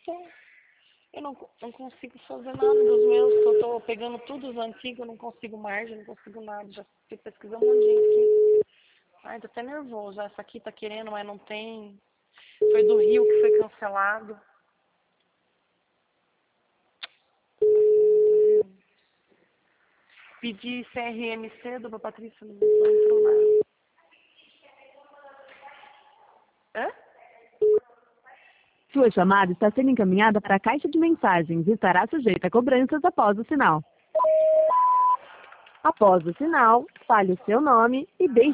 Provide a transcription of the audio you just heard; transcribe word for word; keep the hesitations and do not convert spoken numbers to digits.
tô. Eu não, não consigo fazer nada dos meus. Eu tô pegando tudo os antigos, eu não consigo margem, não consigo nada. Já fui pesquisando um monte aqui. Ai, tô até nervoso. Essa aqui tá querendo, mas não tem. Foi do Rio que foi cancelado. Pedi C R M C do Patrícia, não entrou nada. Hã? Sua chamada está sendo encaminhada para a caixa de mensagens e estará sujeita a cobranças após o sinal. Após o sinal, fale o seu nome e deixe